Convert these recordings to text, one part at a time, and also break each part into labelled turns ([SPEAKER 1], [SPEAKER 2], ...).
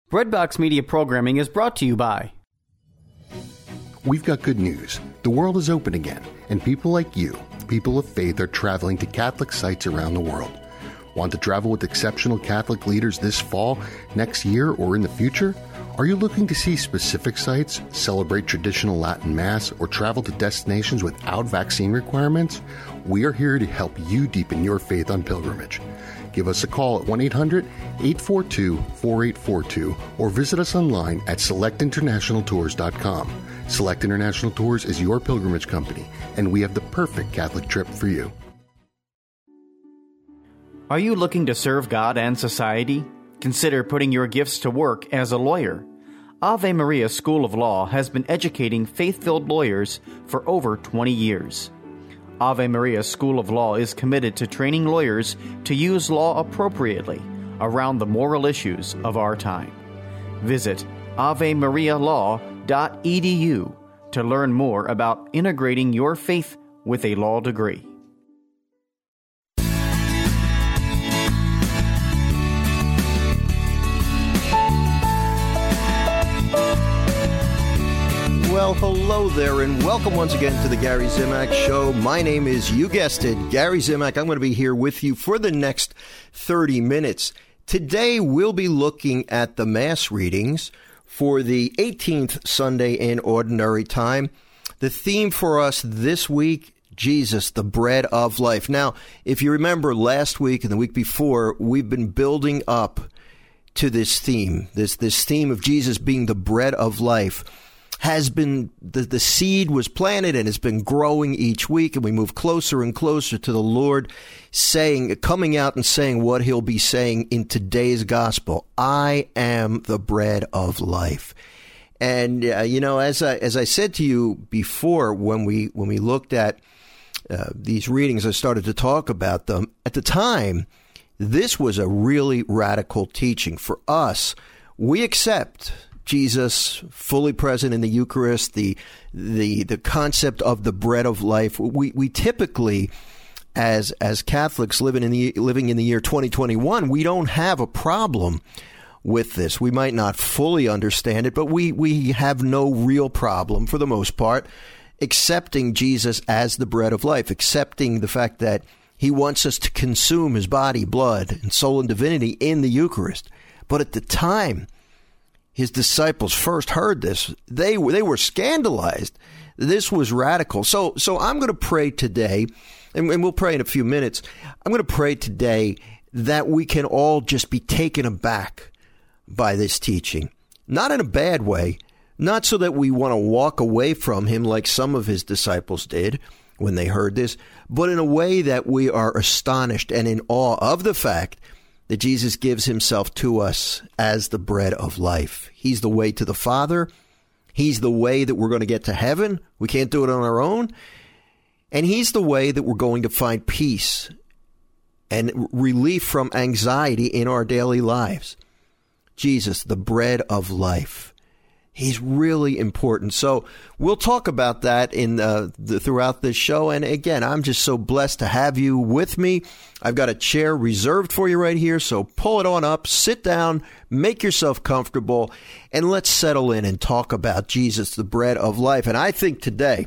[SPEAKER 1] Breadbox Media programming is brought to you by...
[SPEAKER 2] We've got good news. The world is open again, and people like you, people of faith, are traveling to Catholic sites around the world. Want to travel with exceptional Catholic leaders this fall, next year, or in the future? Are you looking to see specific sites, celebrate traditional Latin Mass, or travel to destinations without vaccine requirements? We are here to help you deepen your faith on pilgrimage. Give us a call at 1-800-842-4842 or visit us online at selectinternationaltours.com. Select International Tours is your pilgrimage company, and we have the perfect Catholic trip for you.
[SPEAKER 1] Are you looking to serve God and society? Consider putting your gifts to work as a lawyer. Ave Maria School of Law has been educating faith-filled lawyers for over 20 years. Ave Maria School of Law is committed to training lawyers to use law appropriately around the moral issues of our time. Visit avemarialaw.edu to learn more about integrating your faith with a law degree.
[SPEAKER 3] Well, hello there, and welcome once again to the Gary Zimak Show. My name is, you guessed it, Gary Zimak. I'm going to be here with you for the next 30 minutes. Today, we'll be looking at the Mass readings for the 18th Sunday in Ordinary Time. The theme for us this week, Jesus, the bread of life. Now, if you remember last week and the week before, we've been building up to this theme, this theme of Jesus being the bread of life. Has been, the seed was planted and has been growing each week, and we move closer and closer to the Lord coming out and saying what he'll be saying in today's gospel. I am the bread of life. And, as I said to you before, when we looked at these readings, I started to talk about them. At the time, this was a really radical teaching for us. We accept Jesus fully present in the Eucharist, the concept of the bread of life. We typically, as Catholics living in the year 2021, we don't have a problem with this. We might not fully understand it, but we have no real problem, for the most part, accepting Jesus as the bread of life, accepting the fact that he wants us to consume his body, blood, and soul and divinity in the Eucharist. But at the time his disciples first heard this, they were scandalized. This was radical. So I'm going to pray today, and we'll pray in a few minutes. I'm going to pray today that we can all just be taken aback by this teaching. Not in a bad way, not so that we want to walk away from him like some of his disciples did when they heard this, but in a way that we are astonished and in awe of the fact that Jesus gives himself to us as the bread of life. He's the way to the Father. He's the way that we're going to get to heaven. We can't do it on our own. And he's the way that we're going to find peace and relief from anxiety in our daily lives. Jesus, the bread of life. He's really important. So we'll talk about that throughout this show. And again, I'm just so blessed to have you with me. I've got a chair reserved for you right here. So pull it on up, sit down, make yourself comfortable, and let's settle in and talk about Jesus, the bread of life. And I think today,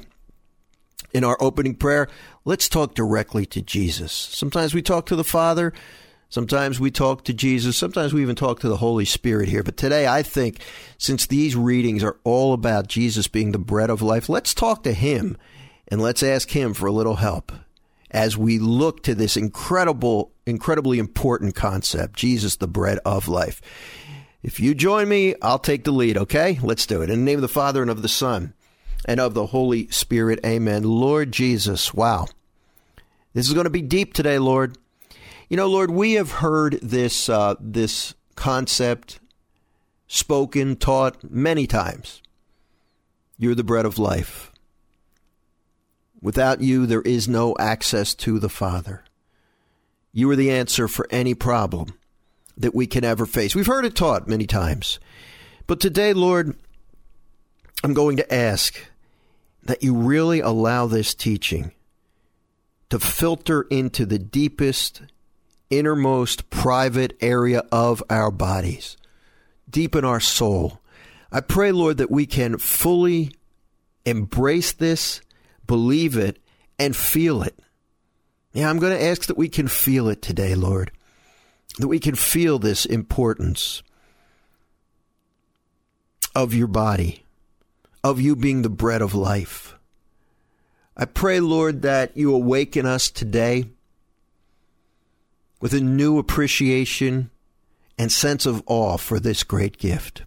[SPEAKER 3] in our opening prayer, let's talk directly to Jesus. Sometimes we talk to the Father. Sometimes we talk to Jesus. Sometimes we even talk to the Holy Spirit here. But today, I think, since these readings are all about Jesus being the bread of life, let's talk to him and let's ask him for a little help as we look to this incredibly important concept, Jesus, the bread of life. If you join me, I'll take the lead, okay? Let's do it. In the name of the Father and of the Son and of the Holy Spirit, amen. Lord Jesus, wow. This is going to be deep today, Lord. You know, Lord, we have heard this concept spoken, taught many times. You're the bread of life. Without you, there is no access to the Father. You are the answer for any problem that we can ever face. We've heard it taught many times. But today, Lord, I'm going to ask that you really allow this teaching to filter into the deepest, innermost private area of our bodies. deep in our soul. I pray, Lord, that we can fully embrace this, believe it, and feel it. Yeah, I'm going to ask that we can feel it today, Lord, that we can feel this importance of your body, of you being the bread of life. I pray, Lord, that you awaken us today with a new appreciation and sense of awe for this great gift,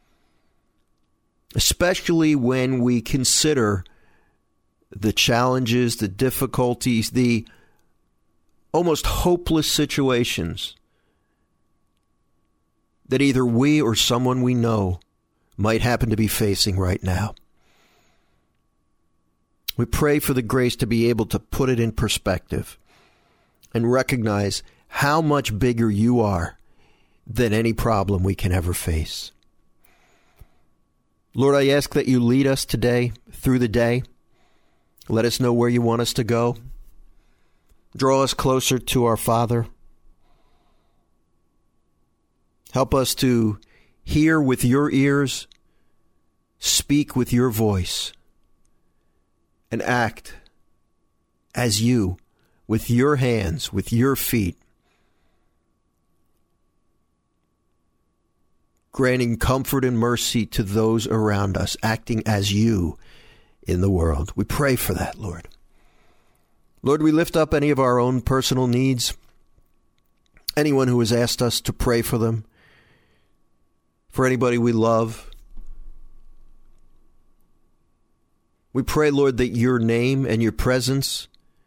[SPEAKER 3] especially when we consider the challenges, the difficulties, the almost hopeless situations that either we or someone we know might happen to be facing right now. We pray for the grace to be able to put it in perspective and recognize how much bigger you are than any problem we can ever face. Lord, I ask that you lead us today through the day. Let us know where you want us to go. Draw us closer to our Father. Help us to hear with your ears, speak with your voice, and act as you, with your hands, with your feet, granting comfort and mercy to those around us, acting as you in the world. We pray for that, Lord. Lord, we lift up any of our own personal needs, anyone who has asked us to pray for them, for anybody we love. We pray, Lord, that your name and your presence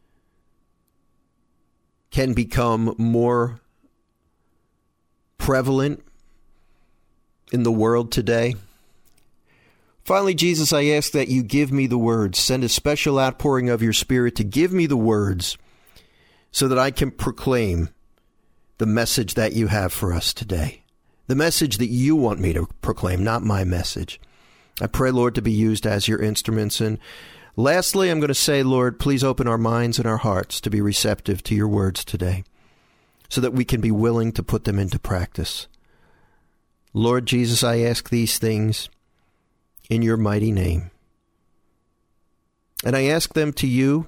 [SPEAKER 3] can become more prevalent in the world today. Finally, Jesus, I ask that you give me the words. Send a special outpouring of your Spirit to give me the words so that I can proclaim the message that you have for us today. The message that you want me to proclaim, not my message. I pray, Lord, to be used as your instruments. And lastly, I'm going to say, Lord, please open our minds and our hearts to be receptive to your words today so that we can be willing to put them into practice. Lord Jesus, I ask these things in your mighty name. And I ask them to you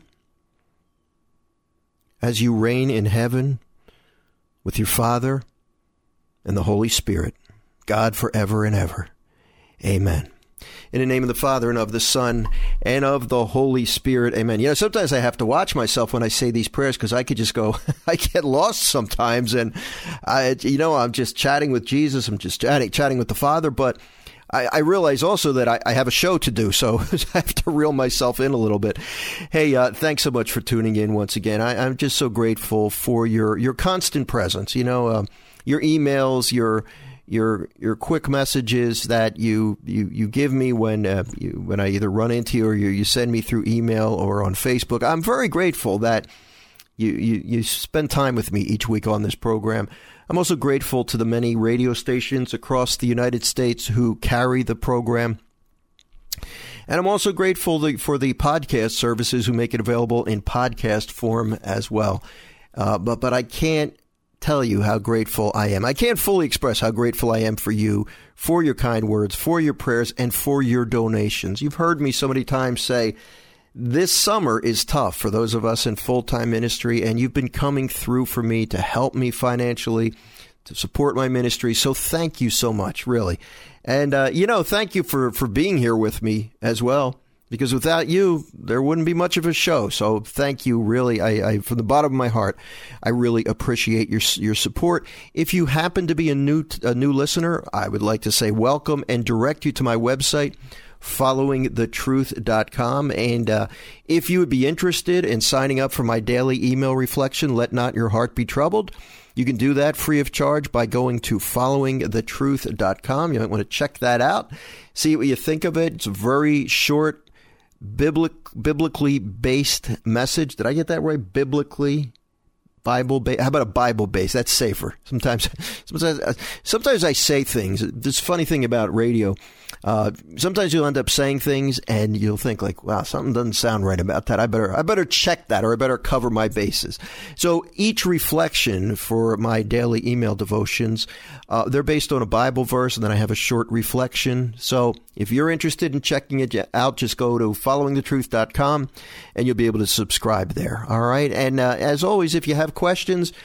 [SPEAKER 3] as you reign in heaven with your Father and the Holy Spirit, God forever and ever. Amen. In the name of the Father, and of the Son, and of the Holy Spirit. Amen. You know, sometimes I have to watch myself when I say these prayers because I could just go, I get lost sometimes. And, I'm just chatting with Jesus. I'm just chatting with the Father. But I realize also that I have a show to do, so I have to reel myself in a little bit. Hey, thanks so much for tuning in once again. I'm just so grateful for your constant presence. You know, your emails, your quick messages that you give me when I either run into you or you send me through email or on Facebook. I'm very grateful that you spend time with me each week on this program. I'm also grateful to the many radio stations across the United States who carry the program. And I'm also grateful for the podcast services who make it available in podcast form as well. But I can't tell you how grateful I am. I can't fully express how grateful I am for you, for your kind words, for your prayers, and for your donations. You've heard me so many times say, this summer is tough for those of us in full-time ministry, and you've been coming through for me to help me financially, to support my ministry. So thank you so much, really. And, thank you for being here with me as well, because without you, there wouldn't be much of a show. So thank you, really. I from the bottom of my heart, I really appreciate your support. If you happen to be a new listener, I would like to say welcome and direct you to my website, followingthetruth.com. And if you would be interested in signing up for my daily email reflection, Let Not Your Heart Be Troubled, you can do that free of charge by going to followingthetruth.com. You might want to check that out, see what you think of it. It's a very short, biblically based message. Did I get that right? Biblically Bible-based. How about a Bible-based? That's safer. Sometimes I say things. This funny thing about radio, Sometimes you'll end up saying things and you'll think like, wow, something doesn't sound right about that. I better check that, or I better cover my bases. So each reflection for my daily email devotions, they're based on a Bible verse, and then I have a short reflection. So if you're interested in checking it out, just go to followingthetruth.com and you'll be able to subscribe there. All right. And as always, if you have questions,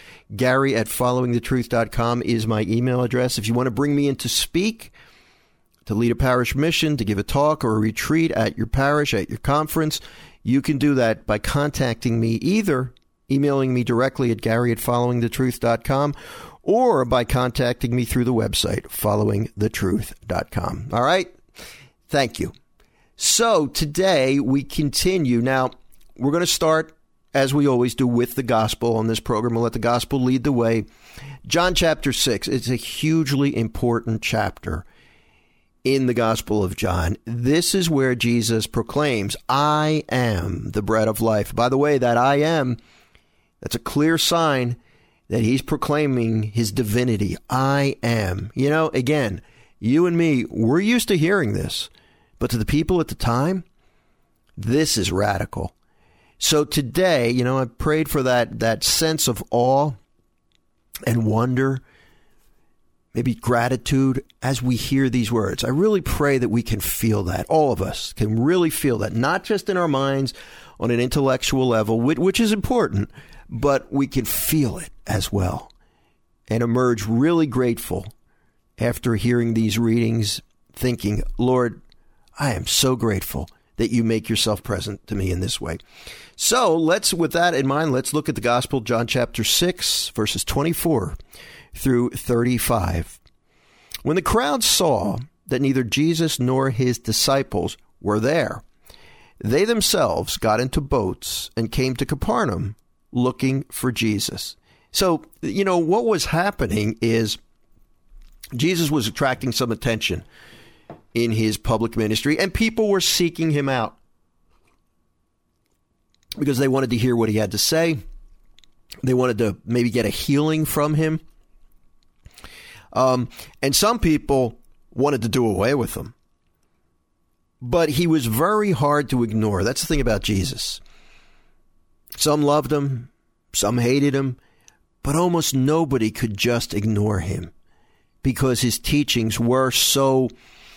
[SPEAKER 3] Gary@followingthetruth.com is my email address. If you want to bring me in to speak, to lead a parish mission, to give a talk or a retreat at your parish, at your conference, you can do that by contacting me, either emailing me directly at Gary@followingthetruth.com or by contacting me through the website, followingthetruth.com. All right? Thank you. So today we continue. Now, we're going to start, as we always do, with the gospel on this program. We'll let the gospel lead the way. John chapter 6, it's a hugely important chapter in the Gospel of John. This is where Jesus proclaims, I am the bread of life. By the way, that I am, that's a clear sign that he's proclaiming his divinity. I am. You know, again, you and me, we're used to hearing this. But to the people at the time, this is radical. So today, you know, I prayed for that sense of awe and wonder, maybe gratitude as we hear these words. I really pray that we can feel that. All of us can really feel that, not just in our minds on an intellectual level, which is important, but we can feel it as well and emerge really grateful after hearing these readings, thinking, Lord, I am so grateful that you make yourself present to me in this way. So with that in mind, let's look at the gospel, John chapter 6, verses 24 through 35. When the crowd saw that neither Jesus nor his disciples were there, they themselves got into boats and came to Capernaum looking for Jesus. So, you know, what was happening is Jesus was attracting some attention in his public ministry, and people were seeking him out because they wanted to hear what he had to say. They wanted to maybe get a healing from him. And some people wanted to do away with him. But he was very hard to ignore. That's the thing about Jesus. Some loved him, some hated him, but almost nobody could just ignore him because his teachings were so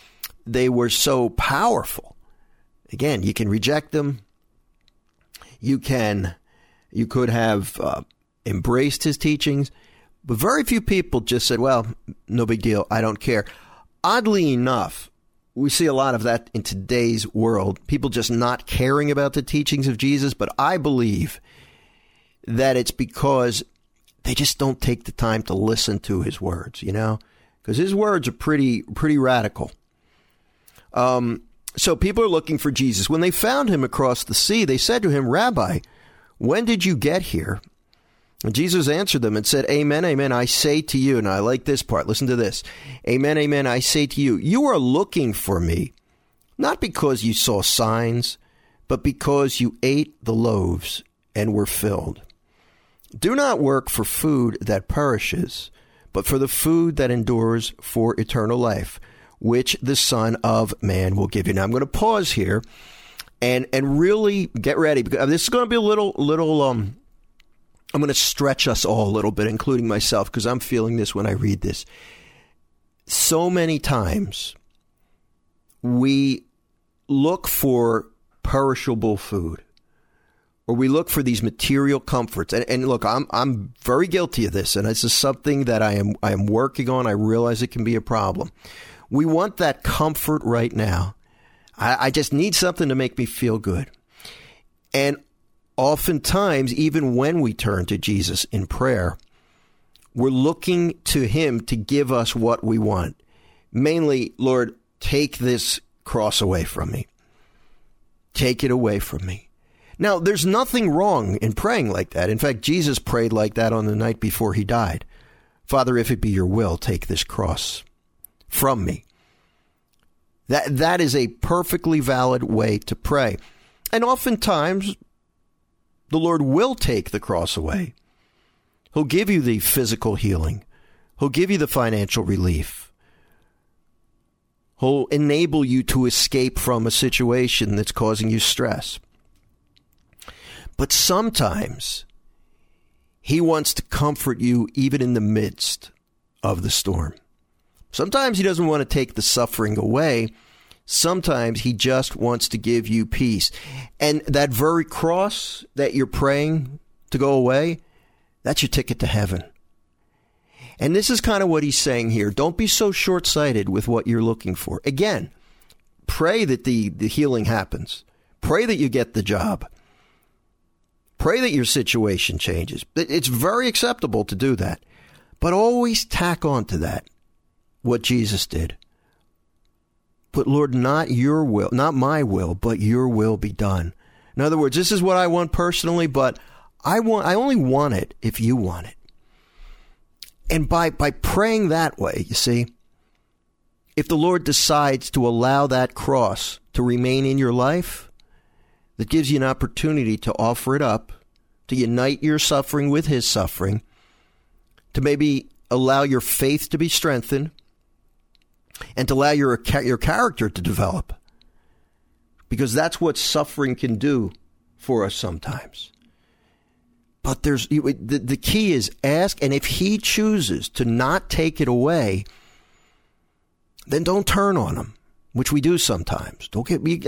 [SPEAKER 3] powerful. Again, you can reject them. You could have embraced his teachings. But very few people just said, well, no big deal, I don't care. Oddly enough, we see a lot of that in today's world. People just not caring about the teachings of Jesus. But I believe that it's because they just don't take the time to listen to his words, you know, because his words are pretty radical. So people are looking for Jesus. When they found him across the sea, they said to him, Rabbi, when did you get here? And Jesus answered them and said, Amen, amen, I say to you, and I like this part, listen to this. Amen, amen, I say to you, you are looking for me, not because you saw signs, but because you ate the loaves and were filled. Do not work for food that perishes, but for the food that endures for eternal life, which the Son of Man will give you. Now, I'm going to pause here and really get ready, because this is going to be a little I'm going to stretch us all a little bit, including myself, because I'm feeling this when I read this. So many times we look for perishable food, or we look for these material comforts. And look, I'm very guilty of this, and this is something that I am working on. I realize it can be a problem. We want that comfort right now. I just need something to make me feel good. And oftentimes, even when we turn to Jesus in prayer, we're looking to him to give us what we want. Mainly, Lord, take this cross away from me. Take it away from me. Now, there's nothing wrong in praying like that. In fact, Jesus prayed like that on the night before he died. Father, if it be your will, take this cross from me. That is a perfectly valid way to pray. And oftentimes, the Lord will take the cross away. He'll give you the physical healing. He'll give you the financial relief. He'll enable you to escape from a situation that's causing you stress. But sometimes he wants to comfort you even in the midst of the storm. Sometimes he doesn't want to take the suffering away. Sometimes he just wants to give you peace. And that very cross that you're praying to go away, that's your ticket to heaven. And this is kind of what he's saying here. Don't be so short-sighted with what you're looking for. Again, pray that the healing happens. Pray that you get the job. Pray that your situation changes. It's very acceptable to do that. But always tack on to that what Jesus did. But Lord, not your will, not my will, but your will be done. In other words, this is what I want personally, but I only want it if you want it. And by praying that way, you see, if the Lord decides to allow that cross to remain in your life, that gives you an opportunity to offer it up, to unite your suffering with his suffering, to maybe allow your faith to be strengthened, and to allow your character to develop. Because that's what suffering can do for us sometimes. But the key is ask, and if he chooses to not take it away, then don't turn on him, which we do sometimes. I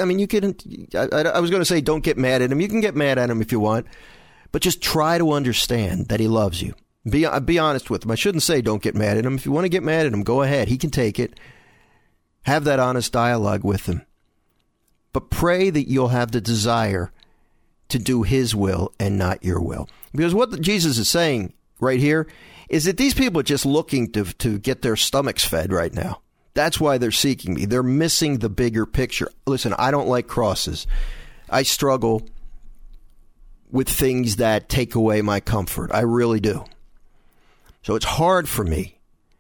[SPEAKER 3] was going to say don't get mad at him. You can get mad at him if you want, but just try to understand that he loves you. Be honest with him. I shouldn't say don't get mad at him. If you want to get mad at him, go ahead. He can take it. Have that honest dialogue with him. But pray that you'll have the desire to do his will and not your will. Because what Jesus is saying right here is that these people are just looking to get their stomachs fed right now. That's why they're seeking me. They're missing the bigger picture. Listen, I don't like crosses. I struggle with things that take away my comfort. I really do. So it's hard for me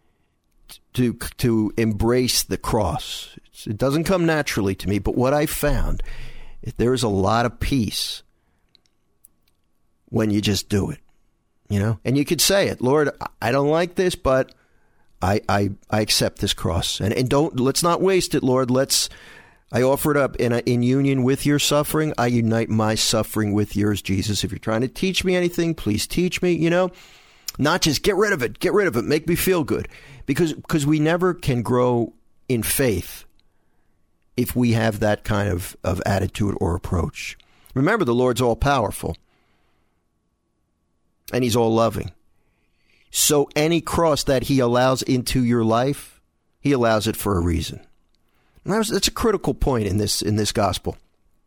[SPEAKER 3] to embrace the cross. It doesn't come naturally to me, but what I found, there is a lot of peace when you just do it, you know? And you could say it, Lord, I don't like this, but I accept this cross. And let's not waste it, Lord. I offer it up in union with your suffering. I unite my suffering with yours, Jesus. If you're trying to teach me anything, please teach me, you know? Not just get rid of it, make me feel good. Because we never can grow in faith if we have that kind of attitude or approach. Remember, the Lord's all powerful. And he's all loving. So any cross that he allows into your life, he allows it for a reason. And that's a critical point in this gospel.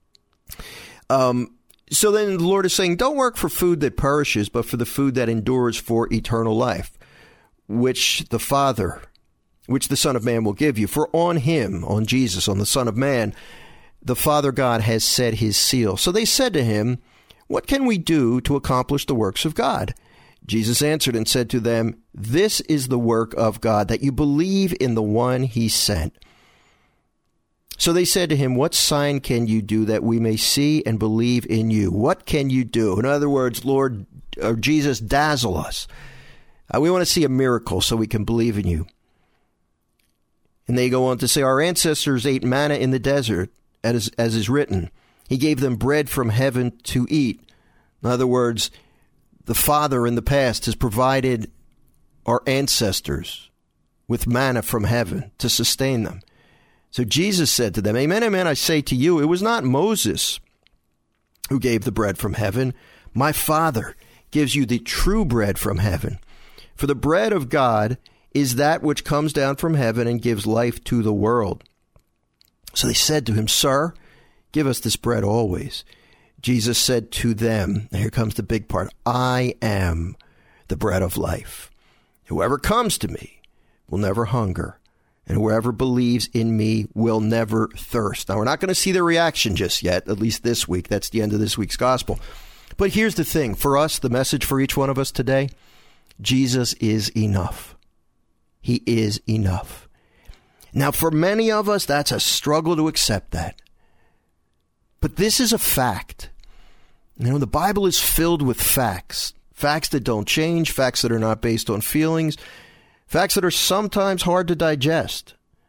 [SPEAKER 3] So then the Lord is saying, don't work for food that perishes, but for the food that endures for eternal life, which the Son of Man will give you. For on him, on Jesus, on the Son of Man, the Father God has set his seal. So they said to him, what can we do to accomplish the works of God? Jesus answered and said to them, this is the work of God, that you believe in the one he sent. So they said to him, what sign can you do that we may see and believe in you? What can you do? In other words, Lord, or Jesus, dazzle us. We want to see a miracle so we can believe in you. And they go on to say, our ancestors ate manna in the desert, as is written. He gave them bread from heaven to eat. In other words, the Father in the past has provided our ancestors with manna from heaven to sustain them. So Jesus said to them, amen, amen, I say to you, it was not Moses who gave the bread from heaven. My Father gives you the true bread from heaven. For the bread of God is that which comes down from heaven and gives life to the world. So they said to him, Sir, give us this bread always. Jesus said to them, here comes the big part, I am the bread of life. Whoever comes to me will never hunger, and whoever believes in me will never thirst. Now, we're not going to see the reaction just yet, at least this week. That's the end of this week's gospel. But here's the thing. For us, the message for each one of us today, Jesus is enough. He is enough. Now, for many of us, that's a struggle to accept that. But this is a fact. You know, the Bible is filled with facts. Facts that don't change, facts that are not based on feelings, facts that are sometimes hard to digest.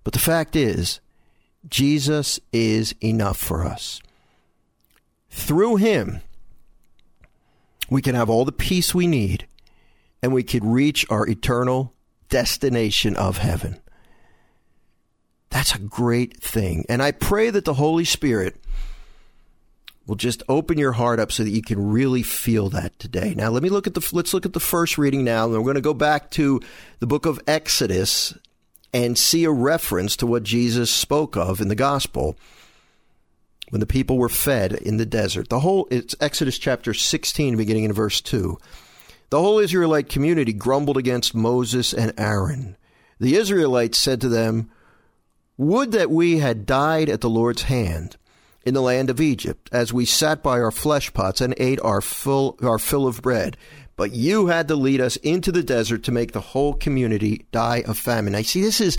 [SPEAKER 3] But the fact is, Jesus is enough for us. Through him, we can have all the peace we need, and we can reach our eternal destination of heaven. That's a great thing. And I pray that the Holy Spirit will just open your heart up so that you can really feel that today. Now, let's look at the first reading now. And we're going to go back to the book of Exodus and see a reference to what Jesus spoke of in the gospel when the people were fed in the desert. It's Exodus chapter 16, beginning in verse 2. The whole Israelite community grumbled against Moses and Aaron. The Israelites said to them, "Would that we had died at the Lord's hand in the land of Egypt, as we sat by our flesh pots and ate our fill of bread. But you had to lead us into the desert to make the whole community die of famine." I see this is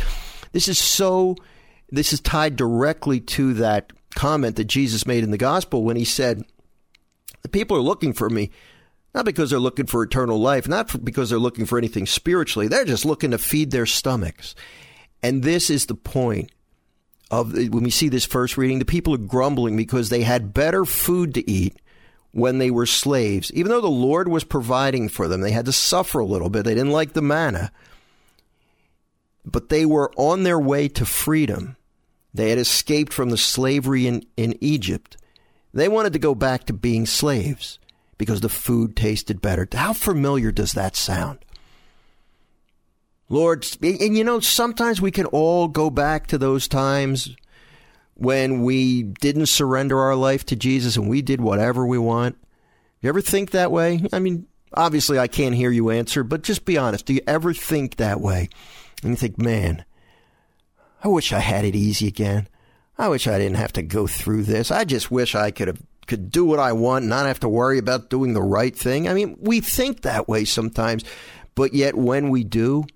[SPEAKER 3] tied directly to that comment that Jesus made in the gospel when he said, the people are looking for me, not because they're looking for eternal life, because they're looking for anything spiritually. They're just looking to feed their stomachs. And this is the point of when we see this first reading. The people are grumbling because they had better food to eat when they were slaves. Even though the Lord was providing for them, they had to suffer a little bit. They didn't like the manna. But they were on their way to freedom. They had escaped from the slavery in Egypt. They wanted to go back to being slaves because the food tasted better. How familiar does that sound? Lord, and sometimes we can all go back to those times when we didn't surrender our life to Jesus and we did whatever we want. You ever think that way? I mean, obviously I can't hear you answer, but just be honest. Do you ever think that way? And you think, man, I wish I had it easy again. I wish I didn't have to go through this. I just wish I could do what I want and not have to worry about doing the right thing. I mean, we think that way sometimes, but yet when we do,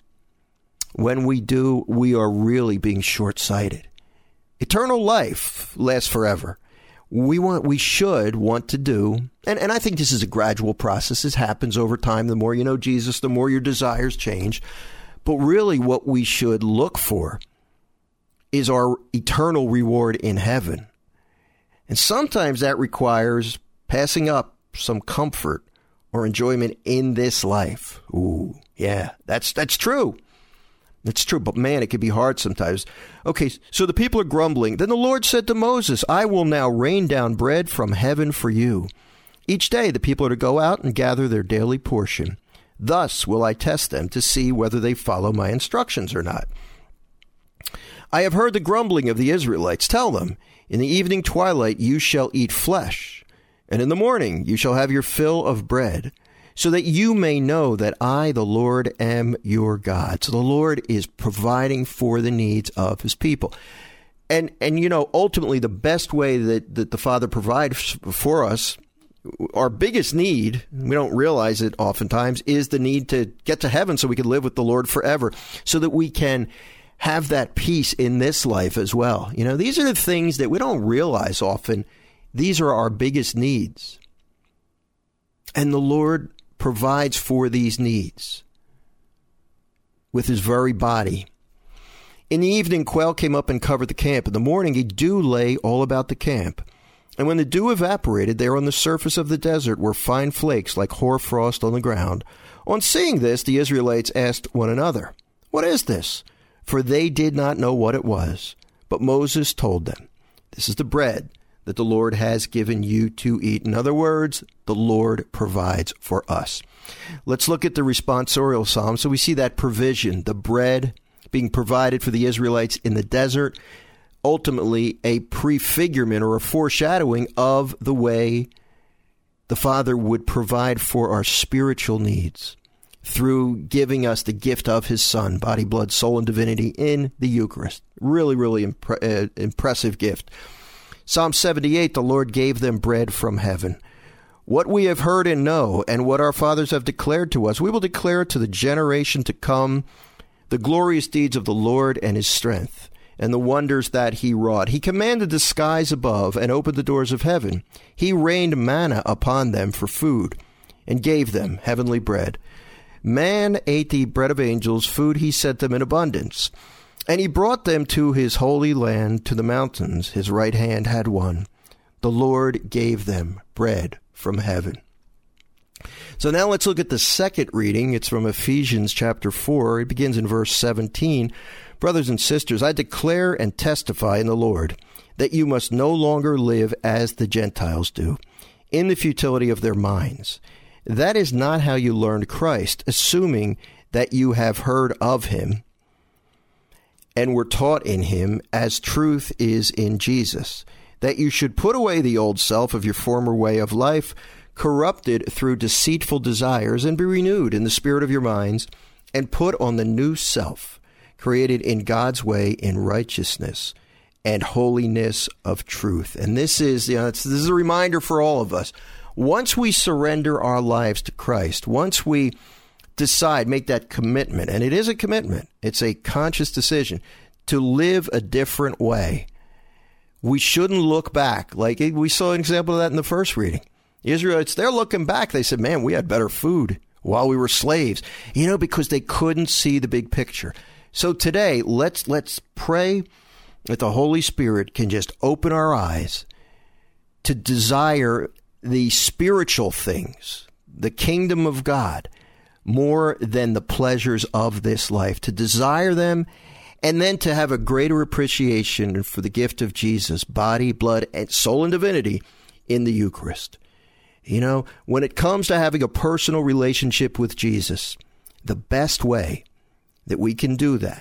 [SPEAKER 3] we are really being short-sighted. Eternal life lasts forever. We should want to do, and I think this is a gradual process. This happens over time. The more you know Jesus, the more your desires change. But really what we should look for is our eternal reward in heaven. And sometimes that requires passing up some comfort or enjoyment in this life. Ooh, yeah, that's true. It's true, but man, it can be hard sometimes. Okay, so the people are grumbling. Then the Lord said to Moses, "I will now rain down bread from heaven for you. Each day the people are to go out and gather their daily portion. Thus will I test them to see whether they follow my instructions or not. I have heard the grumbling of the Israelites. Tell them, in the evening twilight you shall eat flesh, and in the morning you shall have your fill of bread, so that you may know that I, the Lord, am your God." So the Lord is providing for the needs of his people. And ultimately the best way that the Father provides for us, our biggest need, we don't realize it oftentimes, is the need to get to heaven so we can live with the Lord forever, so that we can have that peace in this life as well. These are the things that we don't realize often. These are our biggest needs. And the Lord provides for these needs with his very body. In the evening, quail came up and covered the camp. In the morning, a dew lay all about the camp. And when the dew evaporated, there on the surface of the desert were fine flakes like hoarfrost on the ground. On seeing this, the Israelites asked one another, "What is this?" For they did not know what it was. But Moses told them, "This is the bread that the Lord has given you to eat." In other words, the Lord provides for us. Let's look at the responsorial psalm. So we see that provision, the bread being provided for the Israelites in the desert, ultimately a prefigurement or a foreshadowing of the way the Father would provide for our spiritual needs through giving us the gift of his Son, body, blood, soul, and divinity in the Eucharist. Really, really impressive gift. Psalm 78, the Lord gave them bread from heaven. What we have heard and know, and what our fathers have declared to us, we will declare to the generation to come the glorious deeds of the Lord and his strength, and the wonders that he wrought. He commanded the skies above and opened the doors of heaven. He rained manna upon them for food, and gave them heavenly bread. Man ate the bread of angels, food he sent them in abundance. And he brought them to his holy land, to the mountains. His right hand had won. The Lord gave them bread from heaven. So now let's look at the second reading. It's from Ephesians chapter 4. It begins in verse 17. Brothers and sisters, I declare and testify in the Lord that you must no longer live as the Gentiles do, in the futility of their minds. That is not how you learned Christ, assuming that you have heard of him and were taught in him as truth is in Jesus, that you should put away the old self of your former way of life, corrupted through deceitful desires, and be renewed in the spirit of your minds, and put on the new self, created in God's way in righteousness and holiness of truth. And this is a reminder for all of us. Once we surrender our lives to Christ, once we decide, make that commitment, and it is a commitment, it's a conscious decision to live a different way, we shouldn't look back. Like we saw an example of that in the first reading. The Israelites, they're looking back. They said, man, we had better food while we were slaves, because they couldn't see the big picture. So today, let's pray that the Holy Spirit can just open our eyes to desire the spiritual things, the kingdom of God, more than the pleasures of this life, to desire them, and then to have a greater appreciation for the gift of Jesus, body, blood, and soul and divinity in the Eucharist. When it comes to having a personal relationship with Jesus, the best way that we can do that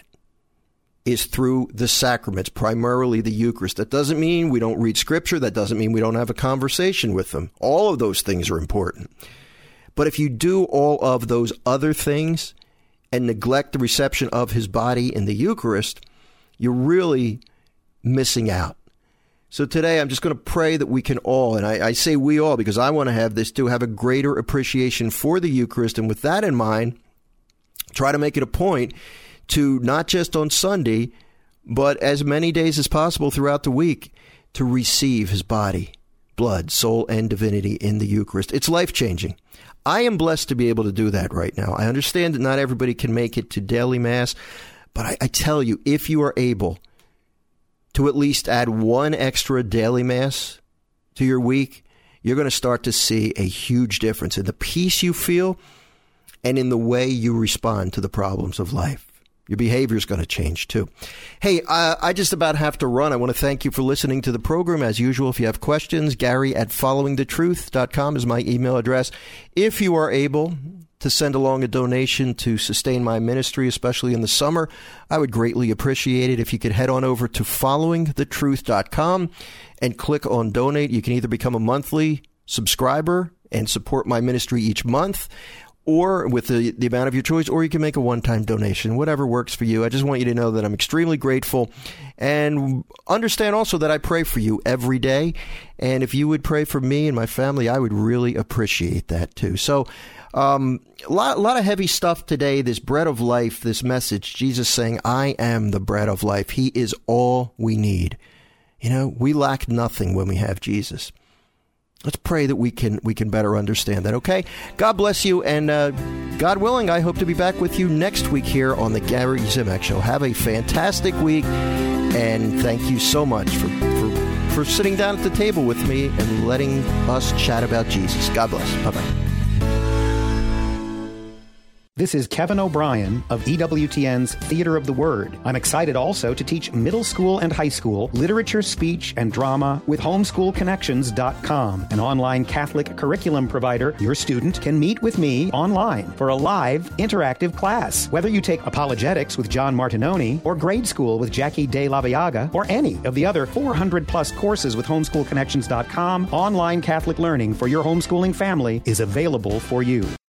[SPEAKER 3] is through the sacraments, primarily the Eucharist. That doesn't mean we don't read Scripture. That doesn't mean we don't have a conversation with them. All of those things are important. But if you do all of those other things and neglect the reception of his body in the Eucharist, you're really missing out. So today I'm just going to pray that we can all, and I say we all because I want to have this too, have a greater appreciation for the Eucharist. And with that in mind, try to make it a point to not just on Sunday, but as many days as possible throughout the week to receive his body, blood, soul, and divinity in the Eucharist. It's life-changing. I am blessed to be able to do that right now. I understand that not everybody can make it to daily Mass, but I tell you, if you are able to at least add one extra daily Mass to your week, you're going to start to see a huge difference in the peace you feel and in the way you respond to the problems of life. Your behavior is going to change, too. Hey, I just about have to run. I want to thank you for listening to the program. As usual, if you have questions, Gary@followingthetruth.com is my email address. If you are able to send along a donation to sustain my ministry, especially in the summer, I would greatly appreciate it if you could head on over to followingthetruth.com and click on donate. You can either become a monthly subscriber and support my ministry each month, or with the amount of your choice, or you can make a one-time donation, whatever works for you. I just want you to know that I'm extremely grateful, and understand also that I pray for you every day. And if you would pray for me and my family, I would really appreciate that too. So a lot of heavy stuff today, this bread of life, this message, Jesus saying, I am the bread of life. He is all we need. We lack nothing when we have Jesus. Let's pray that we can better understand that, okay? God bless you, and God willing, I hope to be back with you next week here on the Gary Zimak Show. Have a fantastic week, and thank you so much for sitting down at the table with me and letting us chat about Jesus. God bless. Bye-bye.
[SPEAKER 4] This is Kevin O'Brien of EWTN's Theater of the Word. I'm excited also to teach middle school and high school literature, speech, and drama with homeschoolconnections.com, an online Catholic curriculum provider. Your student can meet with me online for a live, interactive class. Whether you take apologetics with John Martinoni, or grade school with Jackie De La Viaga, or any of the other 400-plus courses with homeschoolconnections.com, online Catholic learning for your homeschooling family is available for you.